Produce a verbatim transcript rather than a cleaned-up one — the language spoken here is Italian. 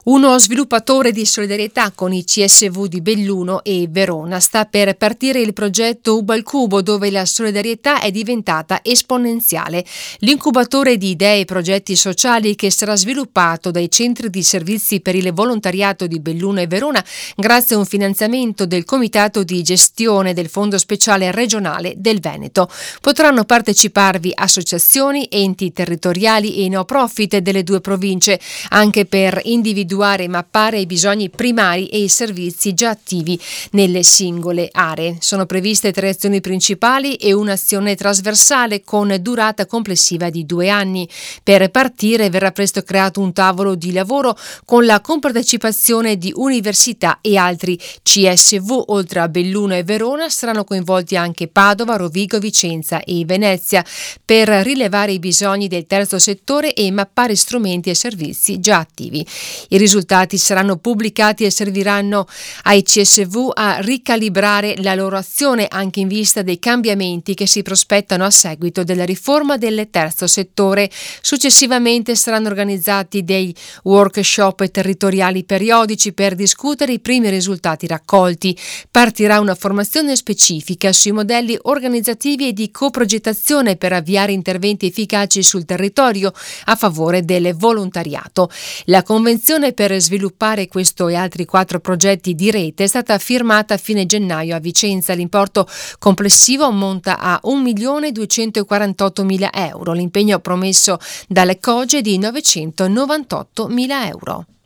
Uno sviluppatore di solidarietà con i C S V di Belluno e Verona sta per partire il progetto Ubalcubo, dove la solidarietà è diventata esponenziale. L'incubatore di idee e progetti sociali che sarà sviluppato dai centri di servizi per il volontariato di Belluno e Verona grazie a un finanziamento del Comitato di gestione del Fondo Speciale Regionale del Veneto. Potranno parteciparvi associazioni, enti territoriali e no profit delle due province, anche per individuare e mappare i bisogni primari e i servizi già attivi nelle singole aree. Sono previste tre azioni principali e un'azione trasversale con durata complessiva di due anni. Per partire verrà presto creato un tavolo di lavoro con la compartecipazione di università e altri C S V. Oltre a Belluno e Verona saranno coinvolti anche Padova, Rovigo, Vicenza e Venezia per rilevare i bisogni del terzo settore e mappare strumenti e servizi già attivi. I I risultati saranno pubblicati e serviranno ai C S V a ricalibrare la loro azione anche in vista dei cambiamenti che si prospettano a seguito della riforma del terzo settore. Successivamente saranno organizzati dei workshop territoriali periodici per discutere i primi risultati raccolti. Partirà una formazione specifica sui modelli organizzativi e di coprogettazione per avviare interventi efficaci sul territorio a favore del volontariato. La convenzione per sviluppare questo e altri quattro progetti di rete è stata firmata a fine gennaio a Vicenza. L'importo complessivo ammonta a un milione duecentoquarantottomila euro. L'impegno promesso dalle C O G E è di novecentonovantottomila euro.